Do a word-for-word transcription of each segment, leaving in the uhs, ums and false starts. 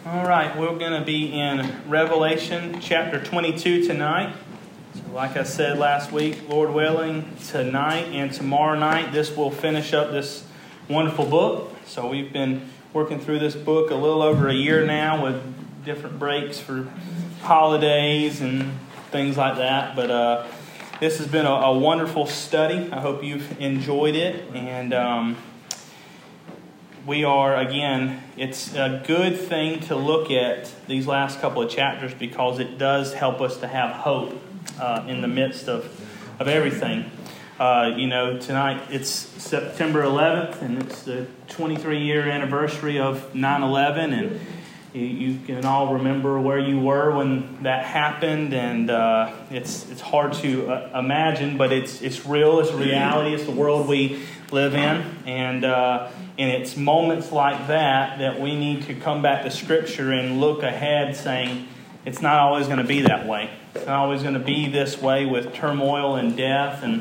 All right, we're going to be in Revelation chapter twenty-two tonight. So like I said last week, Lord willing, tonight and tomorrow night, this will finish up this wonderful book. So we've been working through this book a little over a year now with different breaks for holidays and things like that. But uh, this has been a, a wonderful study. I hope you've enjoyed it. And um, we are, again, it's a good thing to look at these last couple of chapters because it does help us to have hope uh, in the midst of, of everything. Uh, you know, tonight it's September eleventh, and it's the twenty-three year anniversary of nine eleven, and you, you can all remember where you were when that happened, and uh, it's it's hard to uh, imagine, but it's it's real, it's reality, it's the world we live in, and uh, and it's moments like that that we need to come back to Scripture and look ahead, saying it's not always going to be that way. It's not always going to be this way with turmoil and death and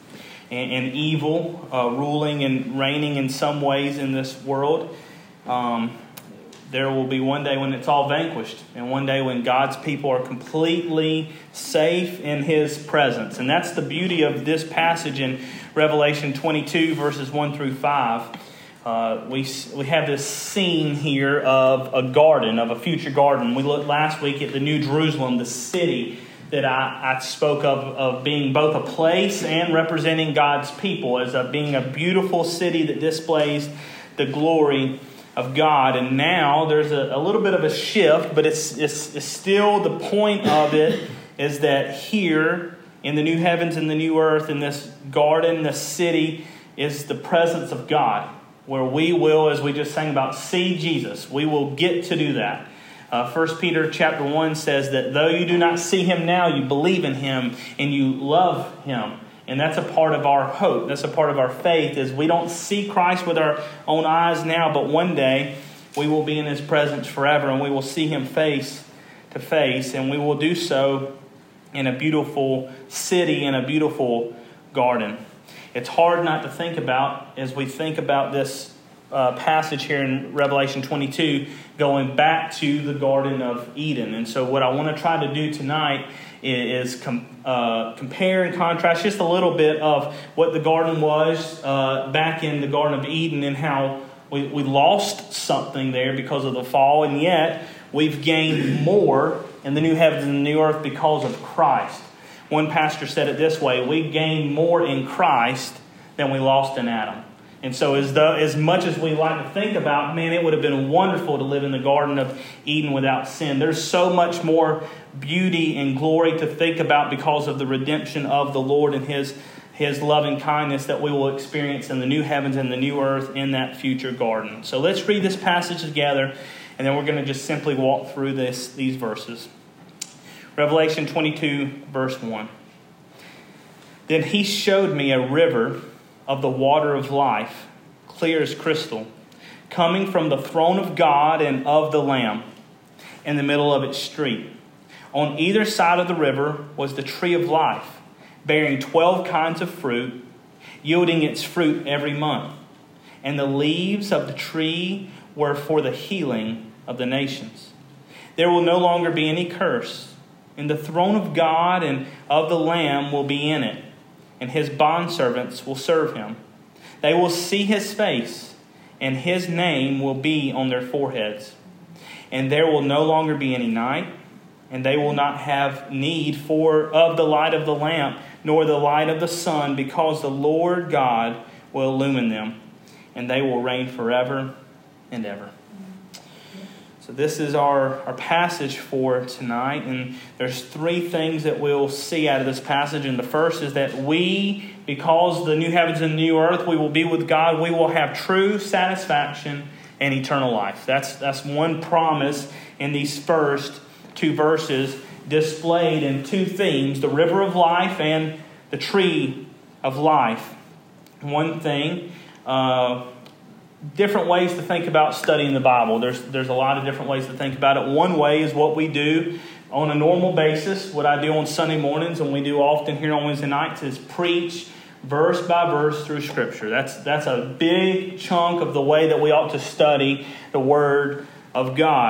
and, and evil uh, ruling and reigning in some ways in this world. Um, there will be one day when it's all vanquished, and one day when God's people are completely safe in His presence. And that's the beauty of this passage in Revelation twenty-two, verses one through five. Uh, we we have this scene here of a garden, of a future garden. We looked last week at the New Jerusalem, the city that I, I spoke of, of being both a place and representing God's people, as a, being a beautiful city that displays the glory of God. And now there's a, a little bit of a shift, but it's, it's, it's still the point of it is that here in the new heavens and the new earth, in this garden, this city, is the presence of God, where we will, as we just sang about, see Jesus. We will get to do that. Uh, First Peter chapter one says that though you do not see Him now, you believe in Him and you love Him. And that's a part of our hope. That's a part of our faith, is we don't see Christ with our own eyes now, but one day we will be in His presence forever, and we will see Him face to face, and we will do so in a beautiful city, in a beautiful garden. It's hard not to think about as we think about this uh, passage here in Revelation twenty-two, going back to the Garden of Eden. And so what I want to try to do tonight is com- uh, compare and contrast just a little bit of what the garden was uh, back in the Garden of Eden, and how we, we lost something there because of the fall, and yet we've gained more in the new heavens and the new earth because of Christ. One pastor said it this way: we gained more in Christ than we lost in Adam. And so as though, as much as we like to think about, man, it would have been wonderful to live in the Garden of Eden without sin. There's so much more beauty and glory to think about because of the redemption of the Lord and His, His loving kindness that we will experience in the new heavens and the new earth in that future garden. So let's read this passage together, and then we're going to just simply walk through this these verses. Revelation twenty-two, verse one. Then He showed me a river of the water of life, clear as crystal, coming from the throne of God and of the Lamb, in the middle of its street. On either side of the river was the tree of life, bearing twelve kinds of fruit, yielding its fruit every month. And the leaves of the tree were for the healing of the nations. There will no longer be any curse, and the throne of God and of the Lamb will be in it, and His bondservants will serve Him. They will see His face, and His name will be on their foreheads. And there will no longer be any night, and they will not have need for of the light of the lamp, nor the light of the sun, because the Lord God will illumine them, and they will reign forever and ever. So this is our, our passage for tonight, and there's three things that we'll see out of this passage. And the first is that we, because the new heavens and new earth, we will be with God, we will have true satisfaction and eternal life. That's, that's one promise in these first two verses, displayed in two themes: the river of life and the tree of life. One thing, uh, different ways to think about studying the Bible. There's there's a lot of different ways to think about it. One way is what we do on a normal basis, what I do on Sunday mornings and we do often here on Wednesday nights, is preach verse by verse through Scripture. That's that's a big chunk of the way that we ought to study the Word of God.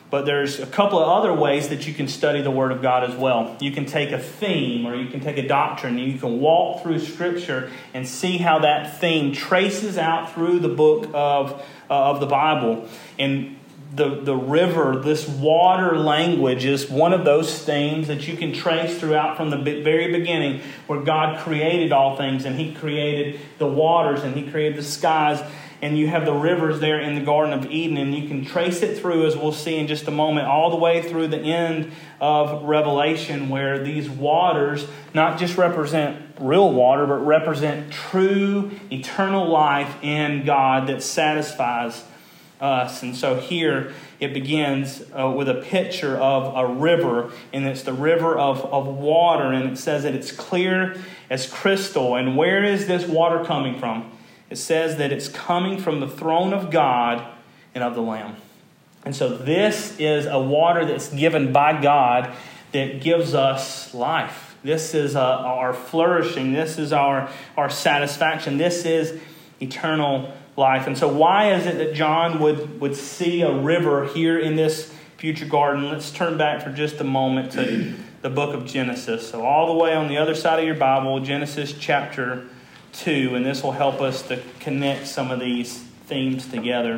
But there's a couple of other ways that you can study the Word of God as well. You can take a theme or you can take a doctrine and you can walk through Scripture and see how that theme traces out through the book of, uh, of the Bible. And the, the river, this water language is one of those themes that you can trace throughout from the very beginning, where God created all things and He created the waters and He created the skies. And you have the rivers there in the Garden of Eden, and you can trace it through, as we'll see in just a moment, all the way through the end of Revelation, where these waters not just represent real water, but represent true eternal life in God that satisfies us. And so here it begins uh, with a picture of a river, and it's the river of, of water, and it says that it's clear as crystal. And where is this water coming from? It says that it's coming from the throne of God and of the Lamb. And so this is a water that's given by God that gives us life. This is uh, our flourishing. This is our, our satisfaction. This is eternal life. And so why is it that John would, would see a river here in this future garden? Let's turn back for just a moment to the book of Genesis. So all the way on the other side of your Bible, Genesis chapter two, and this will help us to connect some of these themes together.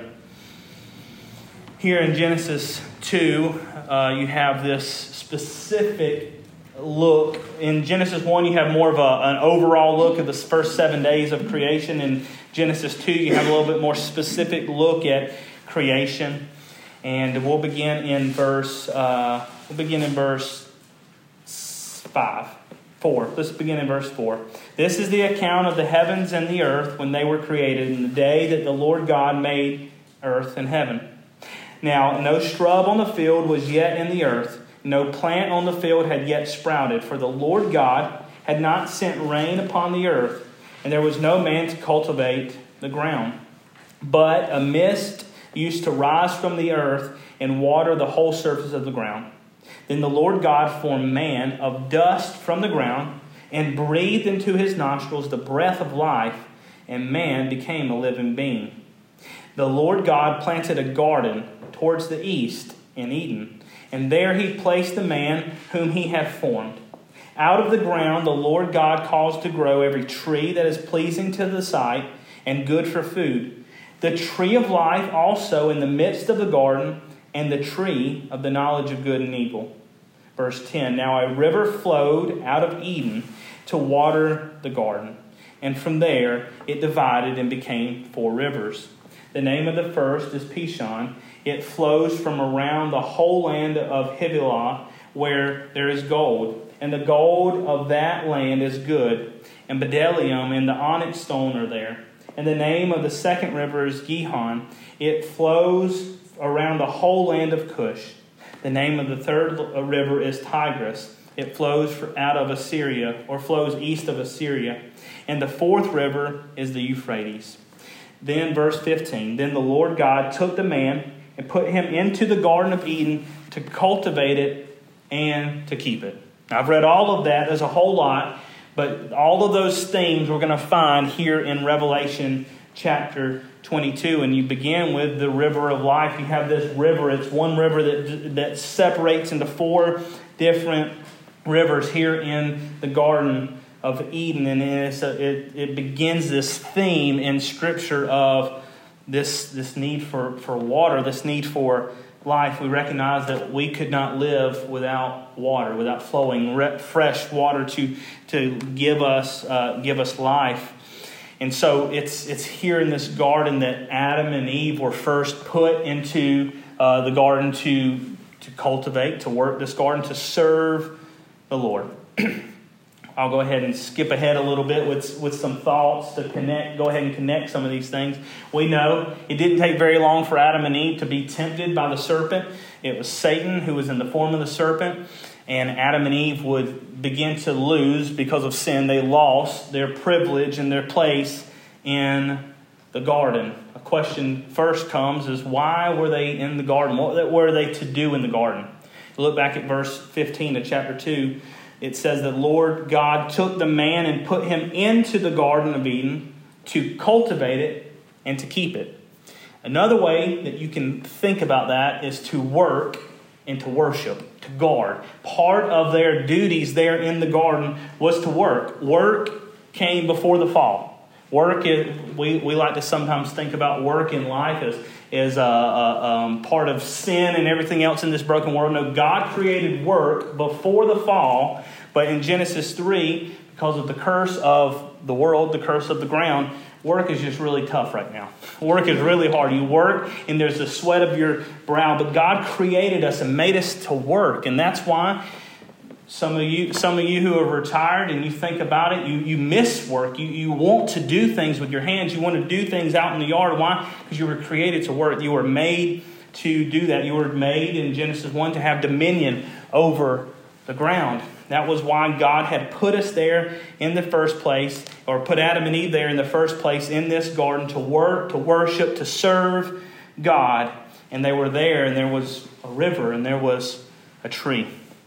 Here in Genesis two, uh, you have this specific look. In Genesis one, you have more of a, an overall look at the first seven days of creation. In Genesis two, you have a little bit more specific look at creation. And we'll begin in verse. Uh, we'll begin in verse five. Four. Let's begin in verse four. This is the account of the heavens and the earth when they were created, in the day that the Lord God made earth and heaven. Now, no shrub on the field was yet in the earth, no plant on the field had yet sprouted, for the Lord God had not sent rain upon the earth, and there was no man to cultivate the ground. But a mist used to rise from the earth and water the whole surface of the ground. Then the Lord God formed man of dust from the ground and breathed into his nostrils the breath of life, and man became a living being. The Lord God planted a garden towards the east in Eden, and there he placed the man whom he had formed. Out of the ground the Lord God caused to grow every tree that is pleasing to the sight and good for food, the tree of life also in the midst of the garden, and the tree of the knowledge of good and evil. Verse ten, now a river flowed out of Eden to water the garden, and from there it divided and became four rivers. The name of the first is Pishon. It flows from around the whole land of Havilah, where there is gold, and the gold of that land is good, and bdellium and the onyx stone are there. And the name of the second river is Gihon. It flows around the whole land of Cush. The name of the third river is Tigris. It flows out of Assyria, or flows east of Assyria. And the fourth river is the Euphrates. Then verse fifteen, then the Lord God took the man and put him into the Garden of Eden to cultivate it and to keep it. Now, I've read all of that. There's a whole lot. But all of those themes we're going to find here in Revelation chapter twenty-two. And you begin with the river of life. You have this river. It's one river that, that separates into four different rivers here in the Garden of Eden. And it's a, it, it begins this theme in Scripture of this, this need for, for water, this need for life. We recognize that we could not live without water, without flowing re- fresh water to to give us uh, give us life. And so it's it's here in this garden that Adam and Eve were first put into uh, the garden to to cultivate, to work this garden, to serve the Lord. I'll go ahead and skip ahead a little bit with, with some thoughts to connect. Go ahead and connect some of these things. We know it didn't take very long for Adam and Eve to be tempted by the serpent. It was Satan who was in the form of the serpent. And Adam and Eve would begin to lose because of sin. They lost their privilege and their place in the garden. A question first comes is, why were they in the garden? What were they to do in the garden? Look back at verse fifteen of chapter two. It says that Lord God took the man and put him into the Garden of Eden to cultivate it and to keep it. Another way that you can think about that is to work and to worship, to guard. Part of their duties there in the garden was to work. Work came before the fall. Work is, we, we like to sometimes think about work in life as, as a, a um, part of sin and everything else in this broken world. No, God created work before the fall, but in Genesis three, because of the curse of the world, the curse of the ground, work is just really tough right now. Work is really hard. You work and there's the sweat of your brow, but God created us and made us to work. And that's why some of you some of you who are retired and you think about it, you, you miss work. You, you want to do things with your hands. You want to do things out in the yard. Why? Because you were created to work. You were made to do that. You were made in Genesis one to have dominion over the ground. That was why God had put us there in the first place, or put Adam and Eve there in the first place in this garden to work, to worship, to serve God. And they were there, and there was a river, and there was a tree.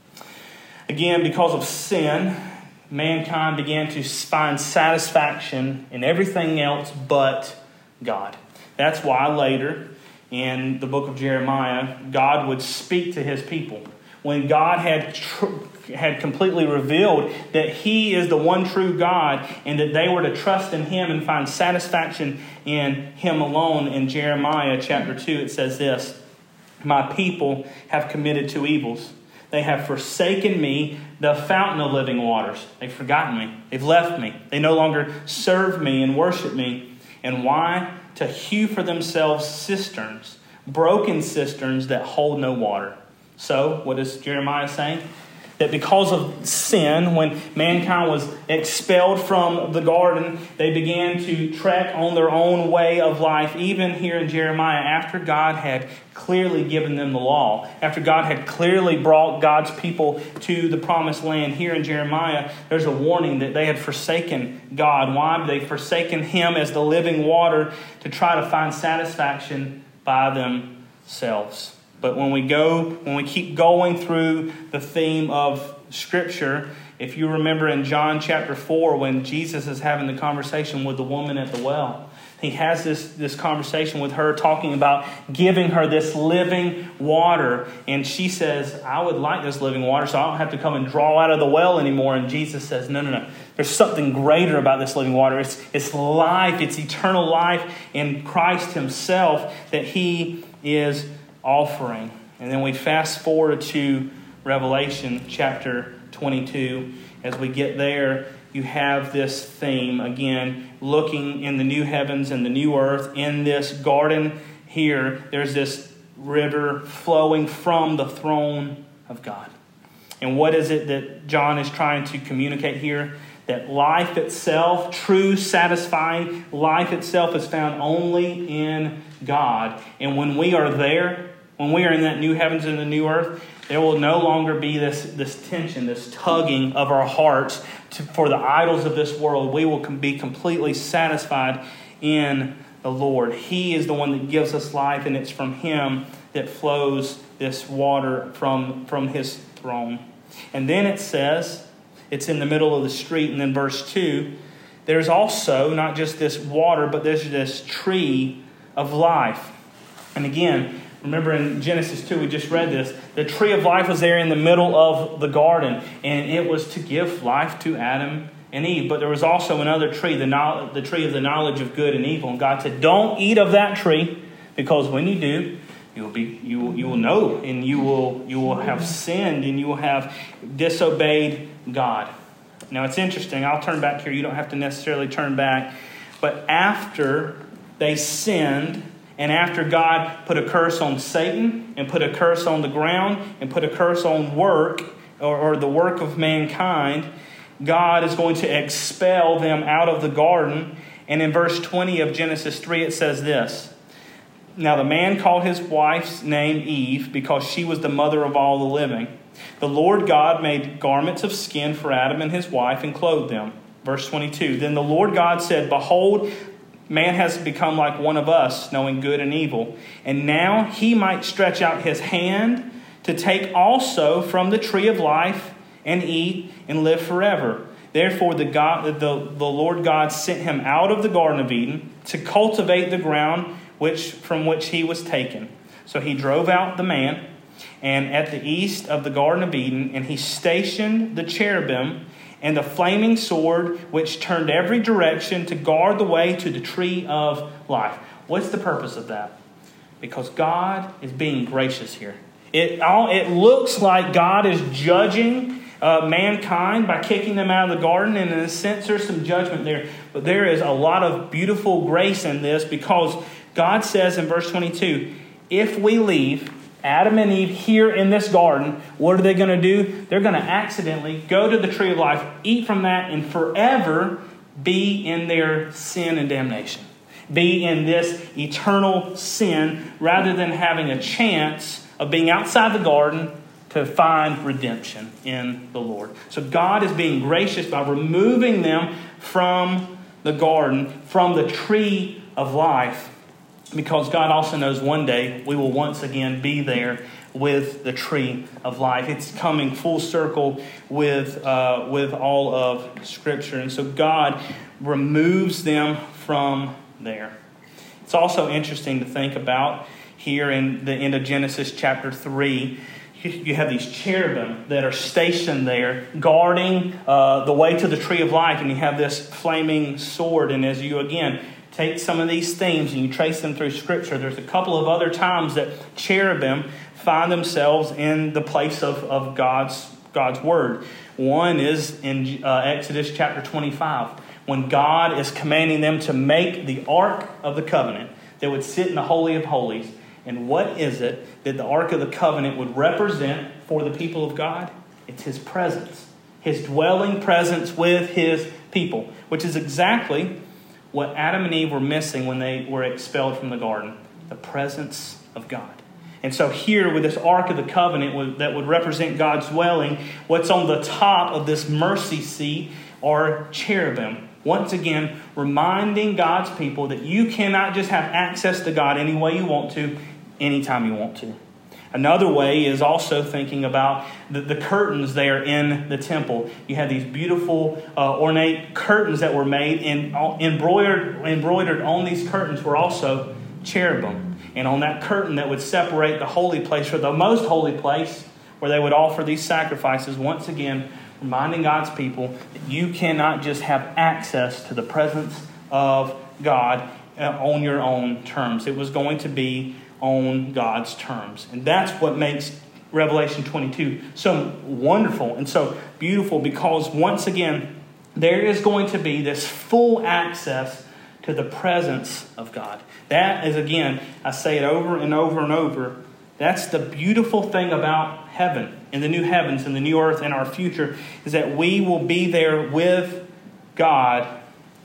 Again, because of sin, mankind began to find satisfaction in everything else but God. That's why later in the book of Jeremiah, God would speak to his people. When God had tr- had completely revealed that He is the one true God and that they were to trust in Him and find satisfaction in Him alone. In Jeremiah chapter two, it says this: "My people have committed two evils. They have forsaken me, the fountain of living waters." They've forgotten me. They've left me. They no longer serve me and worship me. And why? To hew for themselves cisterns, broken cisterns that hold no water. So, what is Jeremiah saying? That because of sin, when mankind was expelled from the garden, they began to trek on their own way of life. Even here in Jeremiah, after God had clearly given them the law, after God had clearly brought God's people to the promised land, here in Jeremiah, there's a warning that they had forsaken God. Why? They've forsaken Him as the living water to try to find satisfaction by themselves. But when we go, when we keep going through the theme of Scripture, if you remember in John chapter four, when Jesus is having the conversation with the woman at the well, he has this, this conversation with her talking about giving her this living water. And she says, "I would like this living water so I don't have to come and draw out of the well anymore." And Jesus says, no, no, no. There's something greater about this living water. It's, it's life. It's eternal life in Christ Himself that He is offering. And then we fast forward to Revelation chapter twenty-two. As we get there, you have this theme again, looking in the new heavens and the new earth. In this garden here, there's this river flowing from the throne of God. And what is it that John is trying to communicate here? That life itself, true, satisfying life itself, is found only in God. And when we are there, when we are in that new heavens and the new earth, there will no longer be this, this tension, this tugging of our hearts to, for the idols of this world. We will be completely satisfied in the Lord. He is the one that gives us life, and it's from Him that flows this water from, from His throne. And then it says, it's in the middle of the street, and then verse two, there's also not just this water, but there's this tree of life. And again, remember in Genesis two, we just read this. The tree of life was there in the middle of the garden, and it was to give life to Adam and Eve. But there was also another tree, the, knowledge, the tree of the knowledge of good and evil. And God said, don't eat of that tree, because when you do, you will be you will, you will know, and you will you will have sinned, and you will have disobeyed God. Now it's interesting. I'll turn back here. You don't have to necessarily turn back. But after they sinned, and after God put a curse on Satan and put a curse on the ground and put a curse on work or, or the work of mankind, God is going to expel them out of the garden. And in verse twenty of Genesis three, it says this: "Now the man called his wife's name Eve, because she was the mother of all the living. The Lord God made garments of skin for Adam and his wife and clothed them." Verse twenty-two, "Then the Lord God said, Behold, man has become like one of us, knowing good and evil. And now he might stretch out his hand to take also from the tree of life and eat and live forever. Therefore the, God, the, the Lord God sent him out of the Garden of Eden to cultivate the ground which from which he was taken. So he drove out the man, and at the east of the Garden of Eden, and he stationed the cherubim and the flaming sword, which turned every direction to guard the way to the tree of life. What's the purpose of that? Because God is being gracious here. It all it looks like God is judging uh, mankind by kicking them out of the garden, and in a sense there's some judgment there. But there is a lot of beautiful grace in this, because God says in verse twenty-two, if we leave Adam and Eve here in this garden, what are they going to do? They're going to accidentally go to the tree of life, eat from that, and forever be in their sin and damnation. Be in this eternal sin, rather than having a chance of being outside the garden to find redemption in the Lord. So God is being gracious by removing them from the garden, from the tree of life, because God also knows one day we will once again be there with the tree of life. It's coming full circle with uh, with all of Scripture. And so God removes them from there. It's also interesting to think about here in the end of Genesis chapter three. You have these cherubim that are stationed there guarding uh, the way to the tree of life. And you have this flaming sword. And as you, again, take some of these themes and you trace them through Scripture, there's a couple of other times that cherubim find themselves in the place of, of God's, God's Word. One is in uh, Exodus chapter twenty-five, when God is commanding them to make the Ark of the Covenant that would sit in the Holy of Holies. And what is it that the Ark of the Covenant would represent for the people of God? It's His presence. His dwelling presence with His people. Which is exactly what Adam and Eve were missing when they were expelled from the garden. The presence of God. And so here with this Ark of the Covenant that would represent God's dwelling, what's on the top of this mercy seat are cherubim. Once again, reminding God's people that you cannot just have access to God any way you want to, anytime you want to. Another way is also thinking about the, the curtains there in the temple. You have these beautiful uh, ornate curtains that were made, and embroidered, embroidered on these curtains were also cherubim. And on that curtain that would separate the holy place or the most holy place where they would offer these sacrifices, once again, reminding God's people that you cannot just have access to the presence of God on your own terms. It was going to be on God's terms. And that's what makes Revelation twenty-two so wonderful and so beautiful, because once again, there is going to be this full access to the presence of God. That is, again, I say it over and over and over, that's the beautiful thing about heaven and the new heavens and the new earth and our future, is that we will be there with God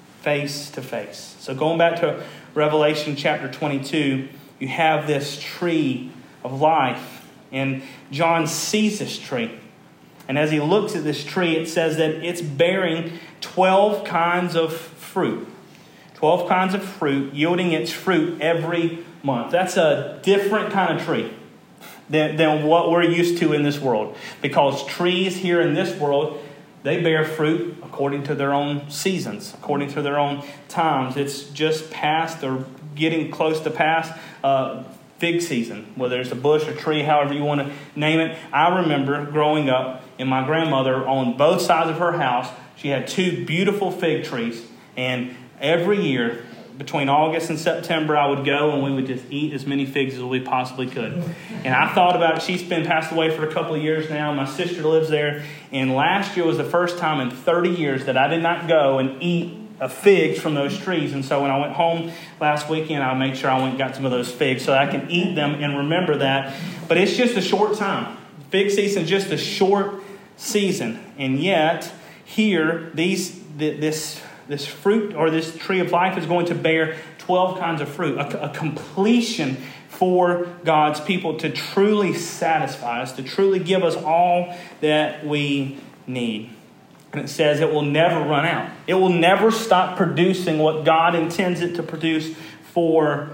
face to face. So going back to Revelation chapter twenty-two, you have this tree of life, and John sees this tree. And as he looks at this tree, it says that it's bearing twelve kinds of fruit. twelve kinds of fruit, yielding its fruit every month. That's a different kind of tree than, than what we're used to in this world. Because trees here in this world, they bear fruit according to their own seasons, according to their own times. It's just past or getting close to past uh, fig season, whether it's a bush or tree, however you want to name it. I remember growing up, and my grandmother on both sides of her house, she had two beautiful fig trees. And every year, between August and September, I would go and we would just eat as many figs as we possibly could. And I thought about it. She's been passed away for a couple of years now. My sister lives there. And last year was the first time in thirty years that I did not go and eat a figs from those trees. And so when I went home last weekend, I made sure I went and got some of those figs so I can eat them and remember that. But it's just a short time. Fig season is just a short season. And yet, here, these this... This fruit or this tree of life is going to bear twelve kinds of fruit, a, a completion for God's people to truly satisfy us, to truly give us all that we need. And it says it will never run out. It will never stop producing what God intends it to produce for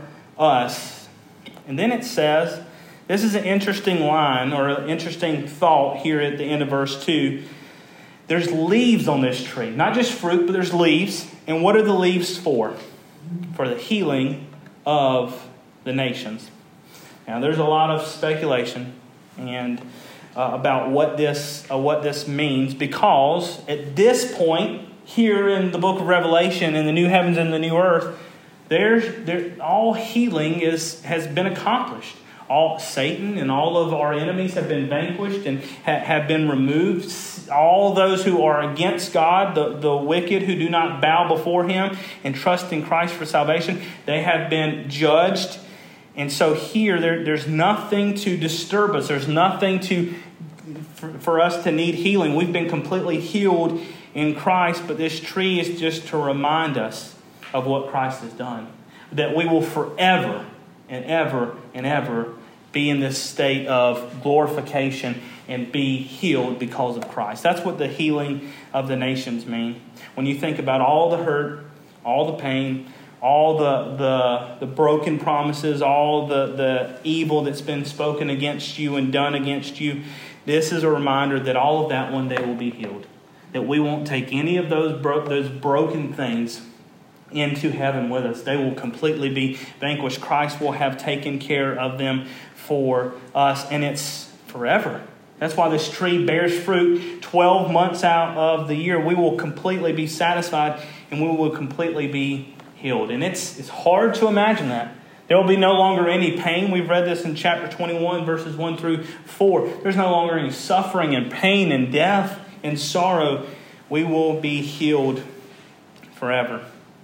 us. And then it says, this is an interesting line or an interesting thought here at the end of verse two. There's leaves on this tree. Not just fruit, but there's leaves. And what are the leaves for? For the healing of the nations. Now, there's a lot of speculation and uh, about what this uh, what this means, because at this point here in the book of Revelation, in the new heavens and the new earth, there's there all healing is has been accomplished. All Satan and all of our enemies have been vanquished and ha- have been removed. All those who are against God, the, the wicked who do not bow before Him and trust in Christ for salvation, they have been judged. And so here, there, there's nothing to disturb us. There's nothing to for, for us to need healing. We've been completely healed in Christ, but this tree is just to remind us of what Christ has done. That we will forever and ever and ever be in this state of glorification and be healed because of Christ. That's what the healing of the nations mean. When you think about all the hurt, all the pain, all the the, the broken promises, all the, the evil that's been spoken against you and done against you, this is a reminder that all of that one day will be healed. That we won't take any of those bro- those broken things into heaven with us. They will completely be vanquished. Christ will have taken care of them for us, and it's forever. That's why this tree bears fruit twelve months out of the year. We will completely be satisfied, and we will completely be healed. And it's it's hard to imagine that. There will be no longer any pain. We've read this in chapter twenty-one, verses one through four. There's no longer any suffering and pain and death and sorrow. We will be healed forever.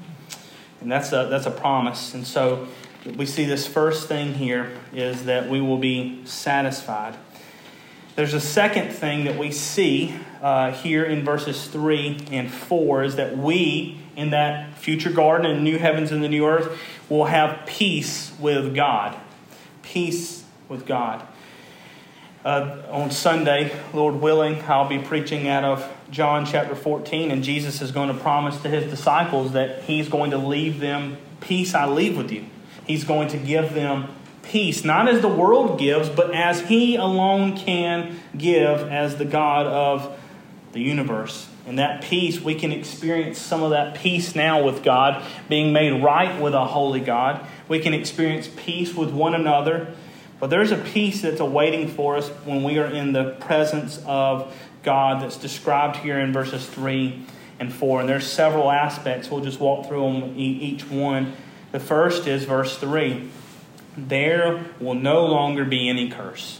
And that's a that's a promise. And so we see this first thing here is that we will be satisfied. There's a second thing that we see uh, here in verses three and four is that we, in that future garden and new heavens and the new earth, will have peace with God. Peace with God. Uh, on Sunday, Lord willing, I'll be preaching out of John chapter fourteen, and Jesus is going to promise to His disciples that He's going to leave them, peace I leave with you. He's going to give them peace, not as the world gives, but as He alone can give as the God of the universe. And that peace, we can experience some of that peace now with God, being made right with a holy God. We can experience peace with one another. But there's a peace that's awaiting for us when we are in the presence of God that's described here in verses three and four. And there's several aspects. We'll just walk through them each one. The first is verse three. There will no longer be any curse.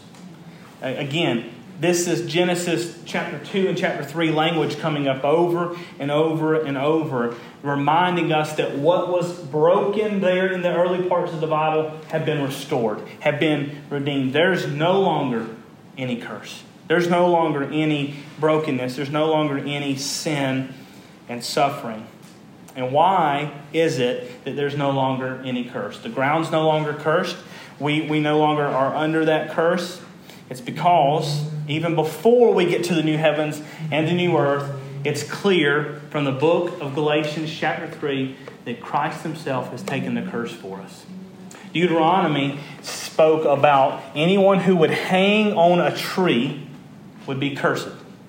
Again, this is Genesis chapter two and chapter three language coming up over and over and over, reminding us that what was broken there in the early parts of the Bible had been restored, had been redeemed. There's no longer any curse. There's no longer any brokenness. There's no longer any sin and suffering. And why is it that there's no longer any curse? The ground's no longer cursed. We, we no longer are under that curse. It's because even before we get to the new heavens and the new earth, it's clear from the book of Galatians chapter three that Christ Himself has taken the curse for us. Deuteronomy spoke about anyone who would hang on a tree would be cursed.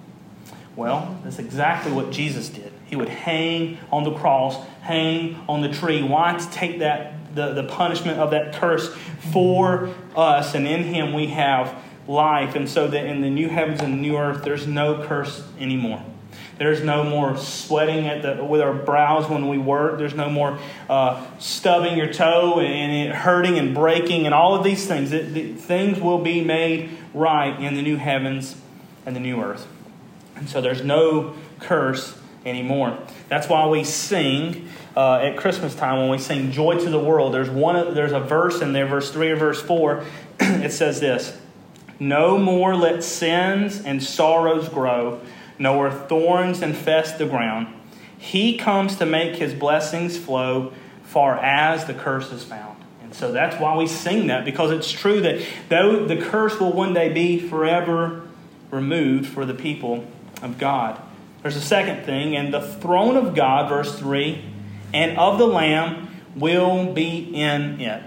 Well, that's exactly what Jesus did. He would hang on the cross, hang on the tree. Why? To take that the, the punishment of that curse for us. And in Him we have life. And so that in the new heavens and the new earth, there's no curse anymore. There's no more sweating at the with our brows when we work. There's no more uh, stubbing your toe and it hurting and breaking and all of these things. It, the, things will be made right in the new heavens and the new earth. And so there's no curse anymore. That's why we sing uh, at Christmas time when we sing "Joy to the World." There's one. There's a verse in there, verse three or verse four. It says this: "No more let sins and sorrows grow, nor thorns infest the ground. He comes to make His blessings flow, far as the curse is found." And so that's why we sing that, because it's true that though the curse will one day be forever removed for the people of God. There's a second thing, and the throne of God, verse three, and of the Lamb will be in it.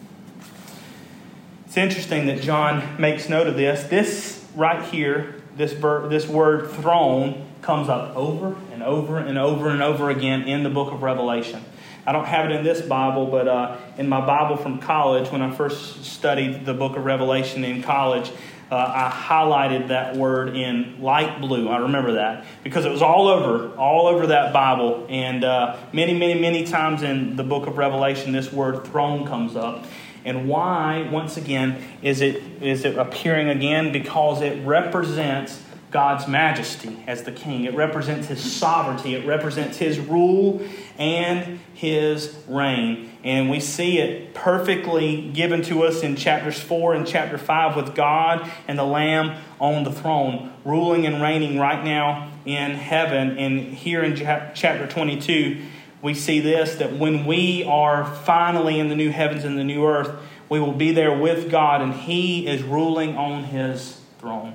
It's interesting that John makes note of this. This right here, this, ver- this word throne, comes up over and over and over and over again in the book of Revelation. I don't have it in this Bible, but uh, in my Bible from college, when I first studied the book of Revelation in college, uh, I highlighted that word in light blue. I remember that because it was all over, all over that Bible. And uh, many, many, many times in the book of Revelation, this word throne comes up. And why, once again, is it is it appearing again? Because it represents God's majesty as the king. It represents his sovereignty. It represents his rule and his reign. And we see it perfectly given to us in chapters four and chapter five with God and the Lamb on the throne, ruling and reigning right now in heaven. And here in chapter twenty-two, we see this, that when we are finally in the new heavens and the new earth, we will be there with God, and he is ruling on his throne.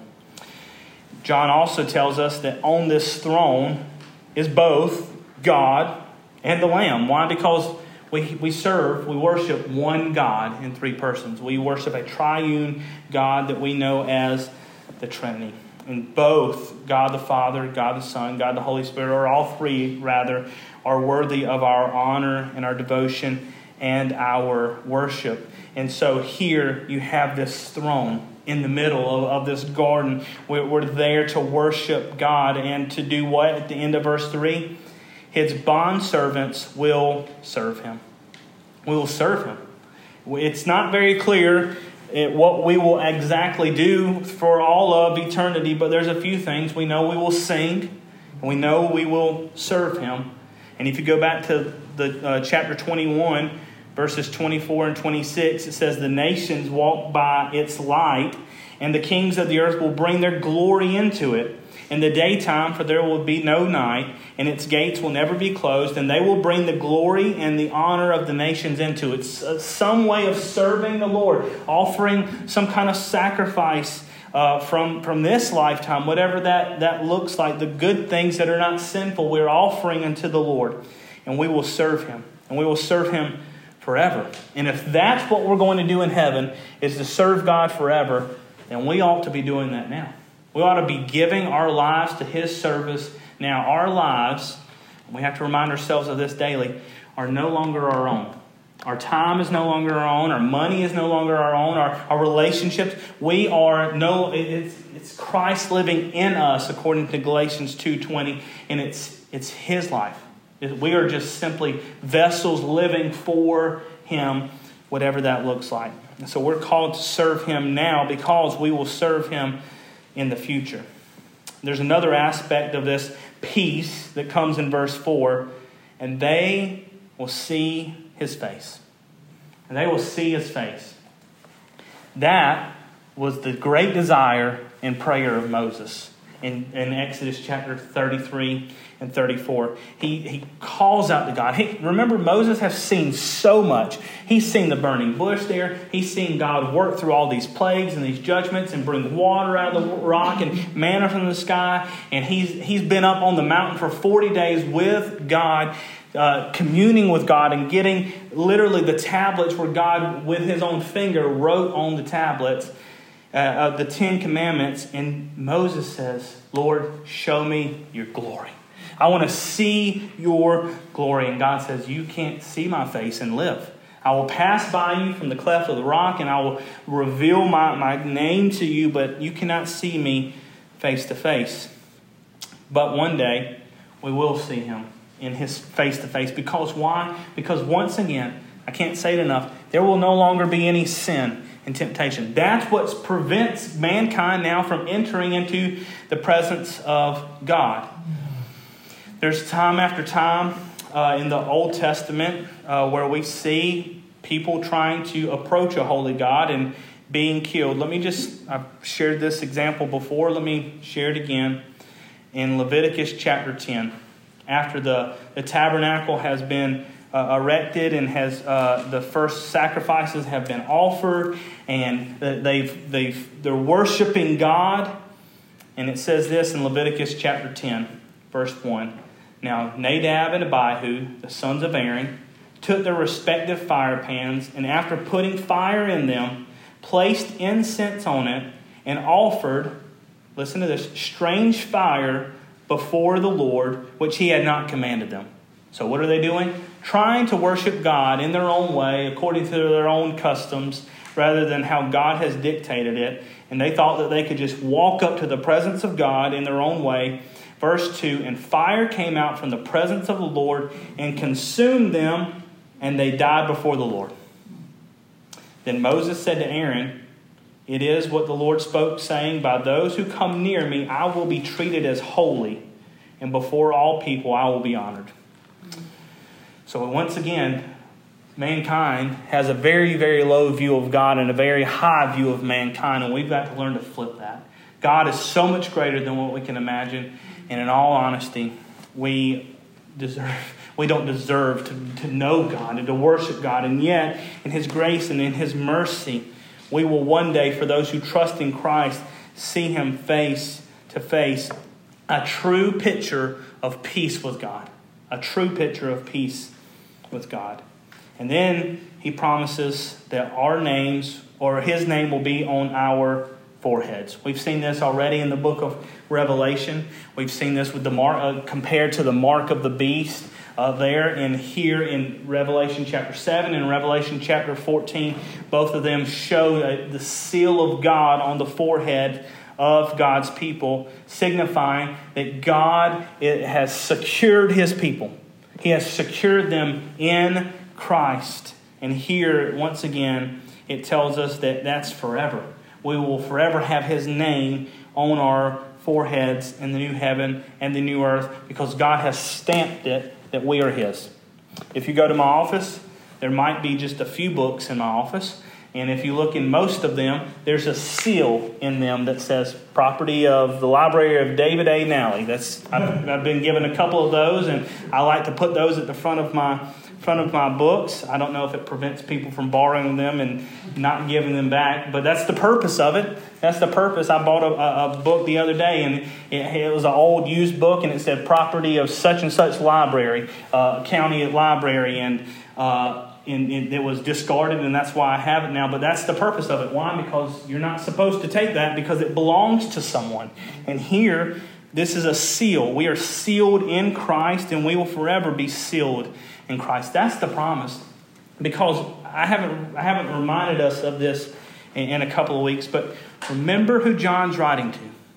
John also tells us that on this throne is both God and the Lamb. Why? Because we, we serve, we worship one God in three persons. We worship a triune God that we know as the Trinity. And both God the Father, God the Son, God the Holy Spirit, or all three rather, are worthy of our honor and our devotion and our worship. And so here you have this throne in the middle of, of this garden. We're, we're there to worship God and to do what? At the end of verse three, his bondservants will serve him. We will serve him. It's not very clear what we will exactly do for all of eternity, but there's a few things. We know we will sing, and we know we will serve him. And if you go back to the uh, chapter twenty-one, verses twenty-four and twenty-six, it says, the nations walk by its light, and the kings of the earth will bring their glory into it. In the daytime, for there will be no night, and its gates will never be closed, and they will bring the glory and the honor of the nations into it. It's some way of serving the Lord, offering some kind of sacrifice uh, from, from this lifetime, whatever that, that looks like, the good things that are not sinful, we're offering unto the Lord, and we will serve him, and we will serve him forever. And if that's what we're going to do in heaven, is to serve God forever, then we ought to be doing that now. We ought to be giving our lives to his service now. Our lives, and we have to remind ourselves of this daily, are no longer our own. Our time is no longer our own. Our money is no longer our own. Our, our relationships, we are no, it's, it's Christ living in us, according to Galatians two twenty, and it's, it's his life. We are just simply vessels living for him, whatever that looks like. And so we're called to serve him now because we will serve him in the future. There's another aspect of this peace that comes in verse four, and they will see his face. And they will see his face. That was the great desire and prayer of Moses in, in Exodus chapter thirty-three and thirty-four. He, he calls out to God. He, remember, Moses has seen so much. He's seen the burning bush there. He's seen God work through all these plagues and these judgments and bring water out of the rock and manna from the sky. And he's, he's been up on the mountain for forty days with God, uh, communing with God and getting literally the tablets where God, with his own finger, wrote on the tablets uh, of the Ten Commandments. And Moses says, Lord, show me your glory. I want to see your glory. And God says, you can't see my face and live. I will pass by you from the cleft of the rock, and I will reveal my, my name to you, but you cannot see me face to face. But one day, we will see him in his face to face. Because why? Because once again, I can't say it enough, there will no longer be any sin and temptation. That's what prevents mankind now from entering into the presence of God. There's time after time uh, in the Old Testament uh, where we see people trying to approach a holy God and being killed. Let me just, I've shared this example before. Let me share it again. In Leviticus chapter ten, after the, the tabernacle has been uh, erected and has uh, the first sacrifices have been offered, and they've, they've, they're worshiping God. And it says this in Leviticus chapter ten, verse one. Now Nadab and Abihu, the sons of Aaron, took their respective fire pans, and after putting fire in them, placed incense on it, and offered, listen to this, strange fire before the Lord, which he had not commanded them. So what are they doing? trying to worship God in their own way, according to their own customs, rather than how God has dictated it. And they thought that they could just walk up to the presence of God in their own way. Verse two, and fire came out from the presence of the Lord and consumed them, and they died before the Lord. Then Moses said to Aaron, it is what the Lord spoke, saying, by those who come near me, I will be treated as holy, and before all people I will be honored. So once again, mankind has a very, very low view of God and a very high view of mankind, and we've got to learn to flip that. God is so much greater than what we can imagine, and in all honesty, we deserve, we don't deserve to, to know God and to worship God, and yet, in His grace and in His mercy, we will one day, for those who trust in Christ, see Him face to face, a true picture of peace with God, a true picture of peace with God. And then He promises that our names, or His name, will be on our foreheads. We've seen this already in the book of Revelation. We've seen this with the mark uh, compared to the mark of the beast uh, there, and here in Revelation chapter seven and Revelation chapter fourteen. Both of them show uh, the seal of God on the forehead of God's people, signifying that God it has secured His people. He has secured them in Christ. And here, once again, it tells us that that's forever. We will forever have His name on our foreheads in the new heaven and the new earth, because God has stamped it that we are His. If you go to my office, there might be just a few books in my office. And if you look in most of them, there's a seal in them that says property of the Library of David A. Nally. That's I've, I've been given a couple of those, and I like to put those at the front of my front of my books. I don't know if it prevents people from borrowing them and not giving them back, but that's the purpose of it. That's the purpose. I bought a, a book the other day, and it, it was an old used book, and it said property of such and such library, uh, county library, and uh, and it was discarded, and that's why I have it now. But that's the purpose of it. Why? Because you're not supposed to take that, because it belongs to someone. And here, this is a seal. We are sealed in Christ, and we will forever be sealed in Christ. That's the promise. Because I haven't I haven't reminded us of this in, in a couple of weeks, but remember who John's writing to.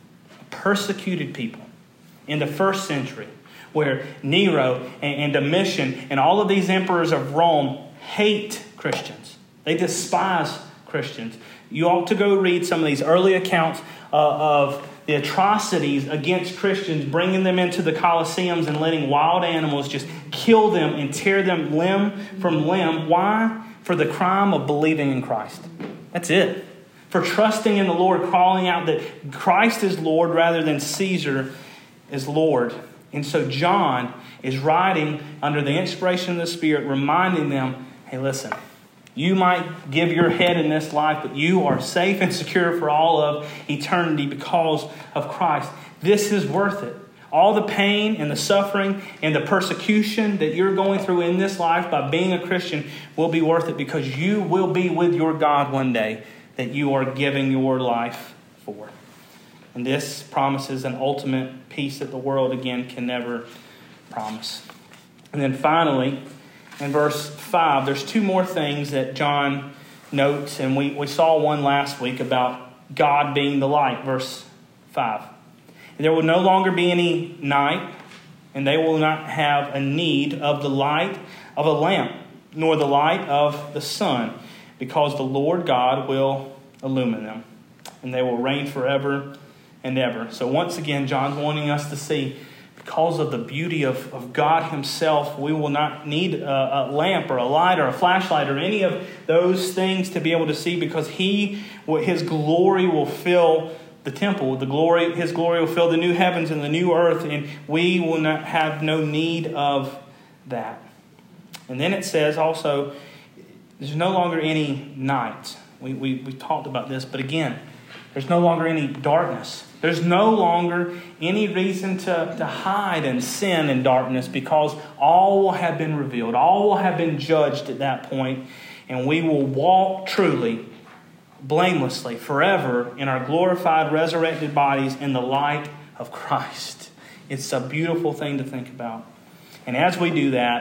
Persecuted people in the first century, where Nero and, and Domitian and all of these emperors of Rome hate Christians. They despise Christians. You ought to go read some of these early accounts uh, of the atrocities against Christians, bringing them into the Colosseums and letting wild animals just kill them and tear them limb from limb. Why? For the crime of believing in Christ. That's it. For trusting in the Lord, calling out that Christ is Lord rather than Caesar is Lord. And so John is writing under the inspiration of the Spirit, reminding them, hey, listen, you might give your head in this life, but you are safe and secure for all of eternity because of Christ. This is worth it. All the pain and the suffering and the persecution that you're going through in this life by being a Christian will be worth it, because you will be with your God one day that you are giving your life for. And this promises an ultimate peace that the world, again, can never promise. And then finally, in verse five, there's two more things that John notes, and we, we saw one last week about God being the light, verse five. There will no longer be any night, and they will not have a need of the light of a lamp, nor the light of the sun, because the Lord God will illumine them, and they will reign forever and ever. So once again, John's wanting us to see, because of the beauty of, of God Himself, we will not need a, a lamp or a light or a flashlight or any of those things to be able to see, because He, His glory will fill the temple. The glory, His glory will fill the new heavens and the new earth, and we will not have no need of that. And then it says also, there's no longer any night. We, we, we talked about this, but again, there's no longer any darkness. There's no longer any reason to, to hide and sin in darkness, because all will have been revealed. All will have been judged at that point, and we will walk truly, blamelessly, forever in our glorified, resurrected bodies in the light of Christ. It's a beautiful thing to think about. And as we do that,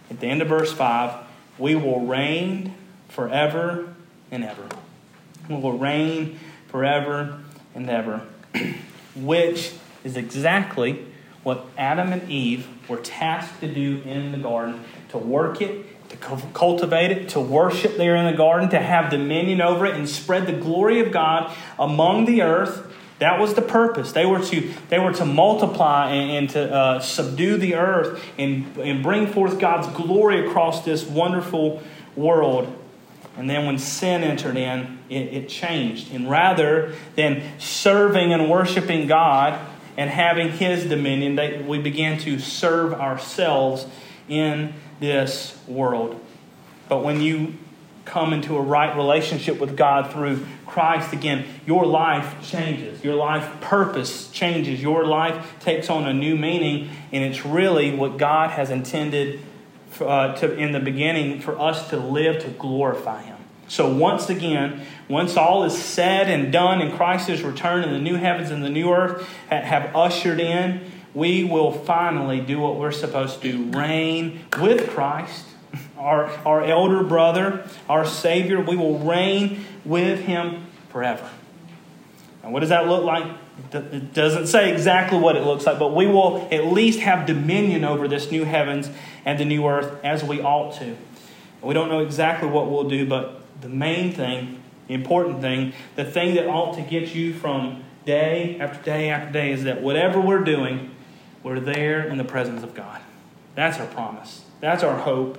at the end of verse five, we will reign forever and ever. We will reign forever and ever, which is exactly what Adam and Eve were tasked to do in the garden, to work it, to cultivate it, to worship there in the garden, to have dominion over it and spread the glory of God among the earth. That was the purpose. They were to they were to multiply and, and to uh, subdue the earth and, and bring forth God's glory across this wonderful world. And then when sin entered in, it, it changed. And rather than serving and worshiping God and having His dominion, they, we began to serve ourselves in this world. But when you come into a right relationship with God through Christ again, your life changes. Your life purpose changes. Your life takes on a new meaning, and it's really what God has intended uh, to in the beginning for us to live to glorify Him. So once again, once all is said and done and Christ's return and the new heavens and the new earth have ushered in, we will finally do what we're supposed to do, reign with Christ, our, our elder brother, our Savior. We will reign with Him forever. And what does that look like? It doesn't say exactly what it looks like, but we will at least have dominion over this new heavens and the new earth as we ought to. We don't know exactly what we'll do, but the main thing, the important thing, the thing that ought to get you from day after day after day is that whatever we're doing, we're there in the presence of God. That's our promise. That's our hope.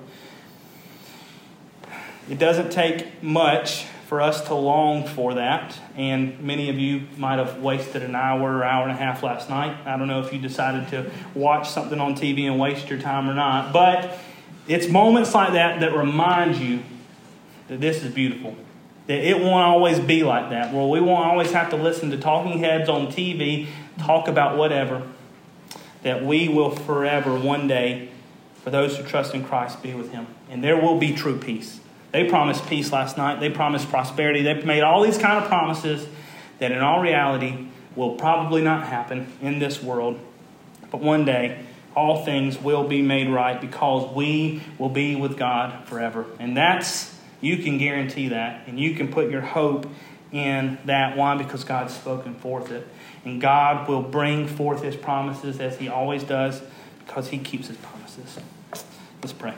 It doesn't take much for us to long for that. And many of you might have wasted an hour or hour and a half last night. I don't know if you decided to watch something on T V and waste your time or not. But it's moments like that that remind you that this is beautiful. That it won't always be like that. Well, we won't always have to listen to talking heads on T V talk about whatever. That we will forever, one day, for those who trust in Christ, be with Him. And there will be true peace. They promised peace last night. They promised prosperity. They made all these kind of promises that in all reality will probably not happen in this world. But one day, all things will be made right because we will be with God forever. And that's, you can guarantee that. And you can put your hope in that. Why? Because God's spoken forth it. And God will bring forth His promises as He always does because He keeps His promises. Let's pray.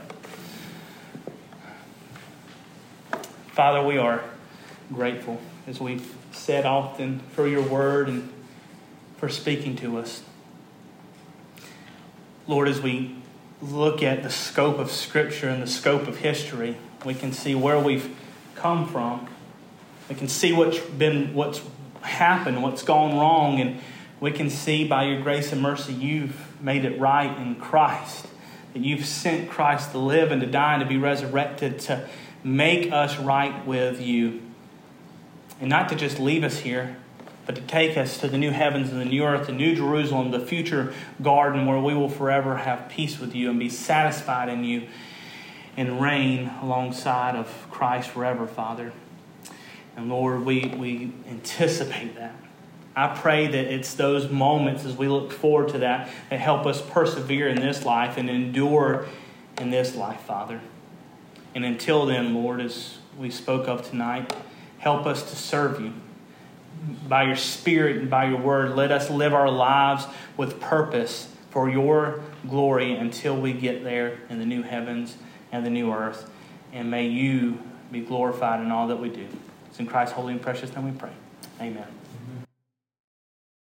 Father, we are grateful, as we've said often, for your word and for speaking to us. Lord, as we look at the scope of Scripture and the scope of history, we can see where we've come from. We can see what's been, what's happened, what's gone wrong, and we can see by your grace and mercy you've made it right in Christ. That you've sent Christ to live and to die and to be resurrected to make us right with you. And not to just leave us here, but to take us to the new heavens and the new earth, the new Jerusalem, the future garden where we will forever have peace with you and be satisfied in you and reign alongside of Christ forever, Father. And Lord, we, we anticipate that. I pray that it's those moments as we look forward to that that help us persevere in this life and endure in this life, Father. And until then, Lord, as we spoke of tonight, help us to serve you. By your Spirit and by your word, let us live our lives with purpose for your glory until we get there in the new heavens and the new earth. And may you be glorified in all that we do. It's in Christ's holy and precious name we pray. Amen.